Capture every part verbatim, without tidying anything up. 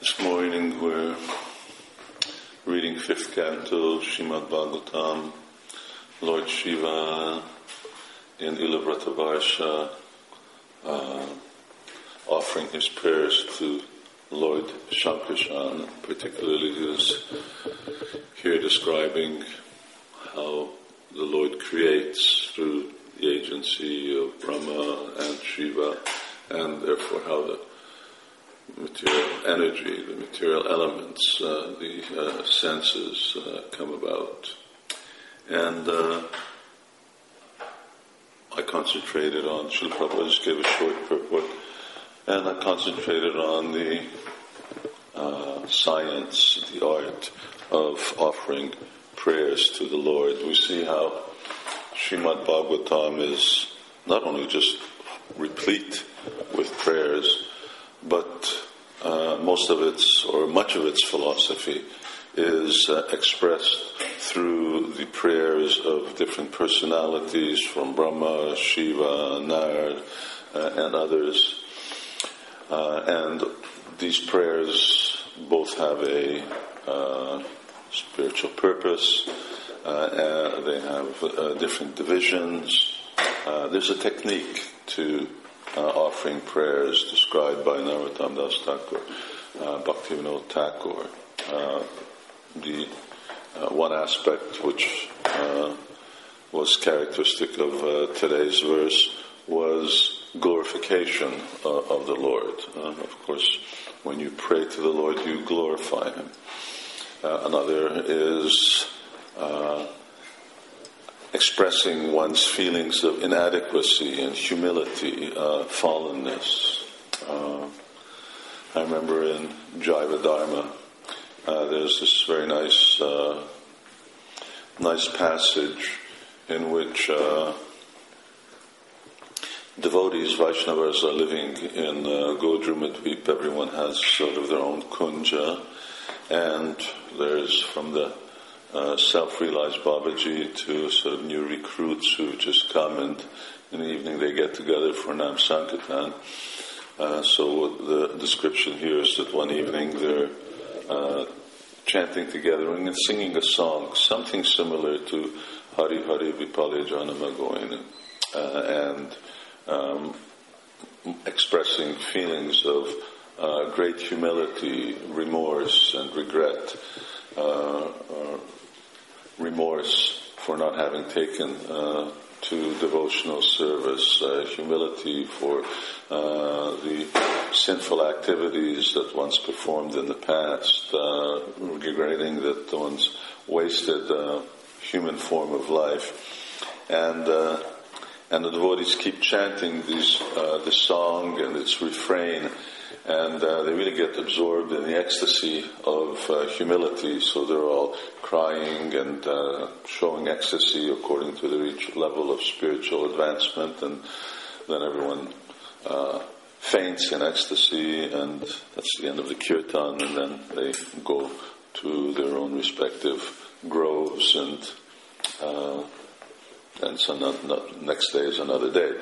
This morning we're reading fifth canto, Srimad Bhagavatam, Lord Shiva in Ilavrata uh, offering his prayers to Lord Shankarshan. Particularly he is here describing how the Lord creates through the agency of Brahma and Shiva, and therefore how the material energy, the material elements, uh, the uh, senses uh, come about. And uh, I concentrated on, Srila Prabhupada just gave a short purport, and I concentrated on the uh, science, the art of offering prayers to the Lord. We see how Srimad Bhagavatam is not only just replete with prayers, but uh, most of its, or much of its philosophy is uh, expressed through the prayers of different personalities from Brahma, Shiva, Narad, uh, and others. Uh, and these prayers both have a uh, spiritual purpose, uh, and they have uh, different divisions. Uh, there's a technique to Uh, offering prayers described by Narottam Das Thakur, uh, Bhaktivinoda Thakur. Uh, the uh, one aspect which uh, was characteristic of uh, today's verse was glorification uh, of the Lord. Uh, of course, when you pray to the Lord, you glorify Him. Uh, another is uh, expressing one's feelings of inadequacy and humility, uh, fallenness. Uh, I remember in Jaiva Dharma, uh, there's this very nice, uh, nice passage in which uh, devotees, Vaishnavas, are living in uh, Godrumadvip. Everyone has sort of their own kunja, and there's from the Uh, self-realized Babaji to sort of new recruits who just come, and in the evening they get together for Nam Sankirtan. Uh, so the description here is that one evening they're uh, chanting together and singing a song, something similar to Hari Hari Vipale Janama Goina, uh, and um, expressing feelings of uh, great humility, remorse, and regret. Uh, uh, remorse for not having taken uh, to devotional service, uh, humility for uh, the sinful activities that one's performed in the past, uh, regretting that one's wasted uh, human form of life. And uh, and the devotees keep chanting these, uh, this song and its refrain, and uh, they really get absorbed in the ecstasy of uh, humility, so they're all crying and uh, showing ecstasy according to their each level of spiritual advancement, and then everyone uh, faints in ecstasy, and that's the end of the kirtan, and then they go to their own respective groves, and uh, and so not, not, next day is another day.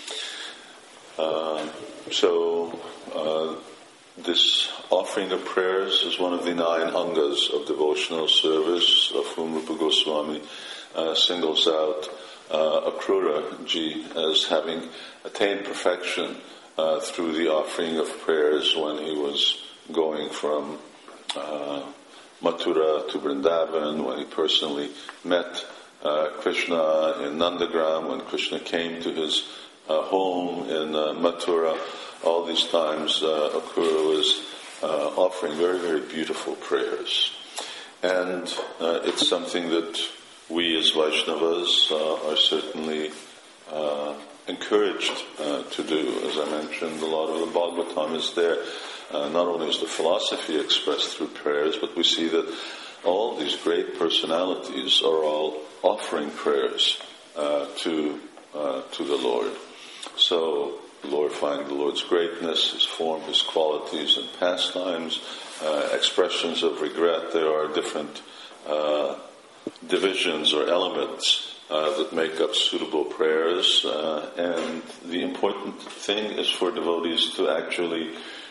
Uh, so uh, this offering of prayers is one of the nine angas of devotional service, of whom Rupa Goswami uh, singles out uh, Akrura Ji as having attained perfection uh, through the offering of prayers when he was going from uh, Mathura to Vrindavan, when he personally met uh, Krishna in Nandagram, when Krishna came to his Uh, home in uh, Mathura. All these times uh, Akrura was uh, offering very, very beautiful prayers. And uh, it's something that we as Vaishnavas uh, are certainly uh, encouraged uh, to do. As I mentioned, a lot of the Bhagavatam is there. Uh, not only is the philosophy expressed through prayers, but we see that all these great personalities are all offering prayers uh, to uh, to the Lord. So, glorifying the Lord's greatness, His form, His qualities and pastimes, uh, expressions of regret. There are different uh, divisions or elements uh, that make up suitable prayers, uh, and the important thing is for devotees to actually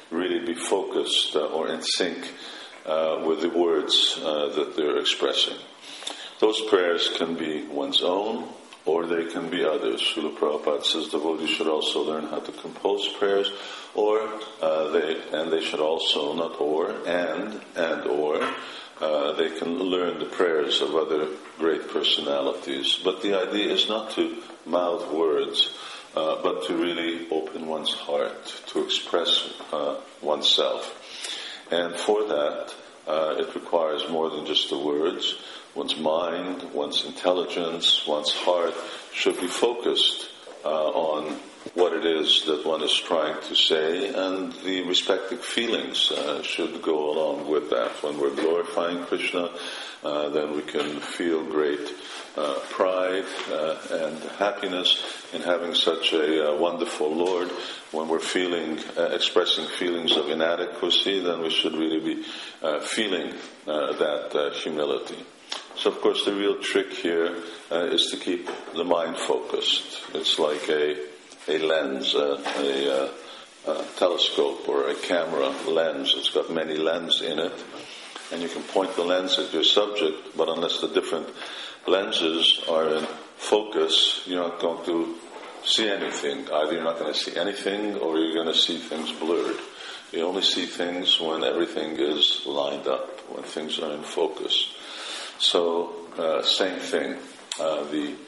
really be focused uh, or in sync uh, with the words uh, that they're expressing. Those prayers can be one's own, or they can be others. Srila Prabhupada says devotees should also learn how to compose prayers, or uh, they and they should also, not or, and, and or, uh, they can learn the prayers of other great personalities. But the idea is not to mouth words, uh, but to really open one's heart, to express uh, oneself. And for that, uh, it requires more than just the words. One's mind, one's intelligence, one's heart should be focused uh, on what it is that one is trying to say, and the respective feelings uh, should go along with that. When we're glorifying Krishna, uh, then we can feel great uh, pride uh, and happiness in having such a uh, wonderful Lord. When we're feeling, uh, expressing feelings of inadequacy, then we should really be uh, feeling uh, that uh, humility. So, of course, the real trick here uh, is to keep the mind focused. It's like a a lens, uh, a, uh, a telescope or a camera lens. It's got many lenses in it, and you can point the lens at your subject, but unless the different lenses are in focus, you're not going to see anything. Either you're not going to see anything, or you're going to see things blurred. You only see things when everything is lined up, when things are in focus. So, uh, same thing. Uh, the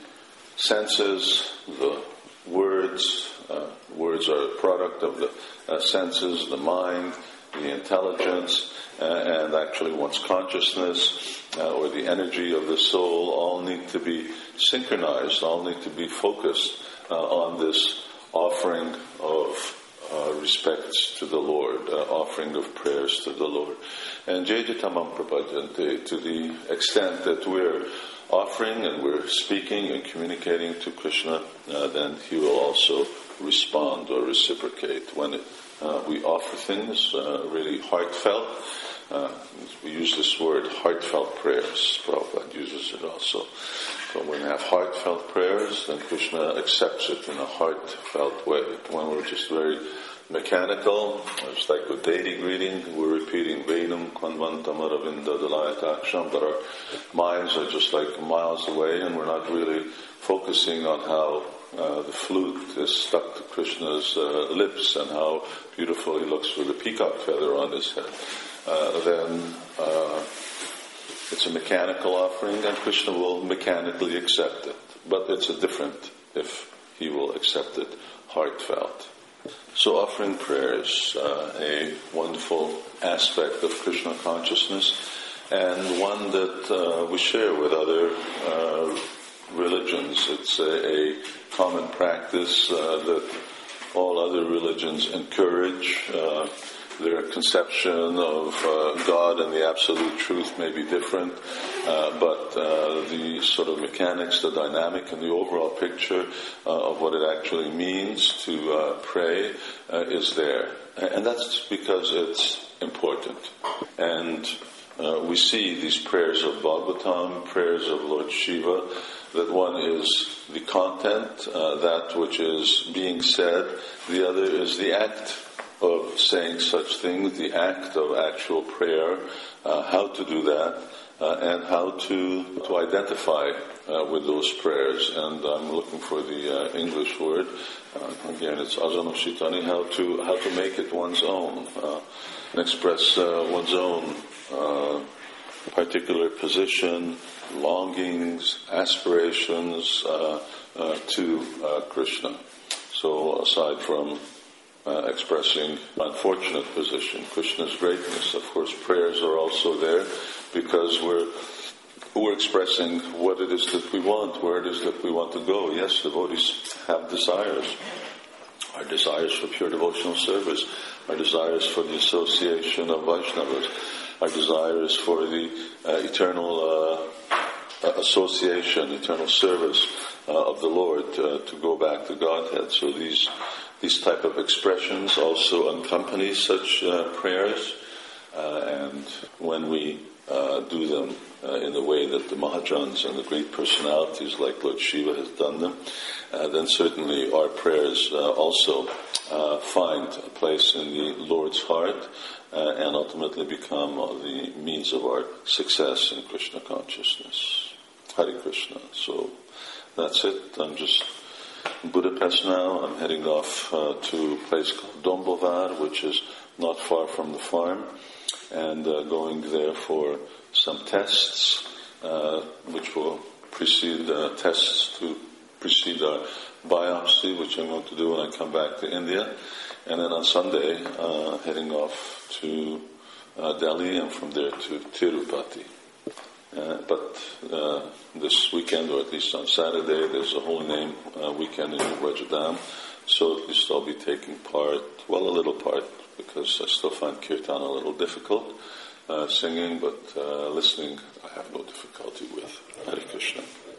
senses, the words, uh, words are a product of the uh, senses, the mind, the intelligence, uh, and actually one's consciousness, uh, or the energy of the soul, all need to be synchronized, all need to be focused uh, on this offering of Uh, respects to the Lord, uh, offering of prayers to the Lord. And Jejitamam Prabhajante, to the extent that we're offering and we're speaking and communicating to Krishna, uh, then He will also respond or reciprocate. When it, uh, we offer things uh, really heartfelt, uh, we use this word, heartfelt prayers. Prabhupada uses it also. So when we have heartfelt prayers, then Krishna accepts it in a heartfelt way. When we're just very mechanical, it's like with daily greeting, we're repeating Venam Kvanvantam Aravinda Dalayataksam, but our minds are just like miles away, and we're not really focusing on how uh, the flute is stuck to Krishna's uh, lips and how beautiful he looks with a peacock feather on his head. Uh, then uh, it's a mechanical offering, and Krishna will mechanically accept it. But it's a different if he will accept it heartfelt. So offering prayers, uh, a wonderful aspect of Krishna consciousness, and one that uh, we share with other uh, religions. It's a, a common practice uh, that all other religions encourage. Uh, Their conception of uh, God and the absolute truth may be different, uh, but uh, the sort of mechanics, the dynamic, and the overall picture uh, of what it actually means to uh, pray uh, is there. And that's because it's important. And uh, we see these prayers of Bhagavatam, prayers of Lord Shiva, that one is the content, uh, that which is being said, the other is the act of saying such things, the act of actual prayer, uh, how to do that, uh, and how to to identify uh, with those prayers. And I'm looking for the uh, English word. Uh, again, it's asanushitani, how to how to make it one's own, uh, and express uh, one's own uh, particular position, longings, aspirations uh, uh, to uh, Krishna. So aside from Uh, expressing unfortunate position, Krishna's greatness, of course, prayers are also there because we're we're expressing what it is that we want, where it is that we want to go. Yes, devotees have desires. Our desires for pure devotional service, our desires for the association of Vaishnavas, our desires for the uh, eternal uh, association, eternal service uh, of the Lord uh, to go back to Godhead. So these These type of expressions also accompany such uh, prayers, uh, and when we uh, do them uh, in the way that the Mahajans and the great personalities like Lord Shiva has done them, uh, then certainly our prayers uh, also uh, find a place in the Lord's heart uh, and ultimately become uh, the means of our success in Krishna consciousness. Hare Krishna. So that's it. I'm just in Budapest now. I'm heading off uh, to a place called Dombovar, which is not far from the farm, and uh, going there for some tests, uh, which will precede uh, tests to precede our biopsy, which I'm going to do when I come back to India. And then on Sunday, uh, heading off to uh, Delhi, and from there to Tirupati. Uh, but uh, this weekend, or at least on Saturday, there's a Holy Name uh, weekend in Rajadam, so at least I'll be taking part, well, a little part, because I still find kirtan a little difficult, uh, singing, but uh, listening I have no difficulty with. Hare Krishna.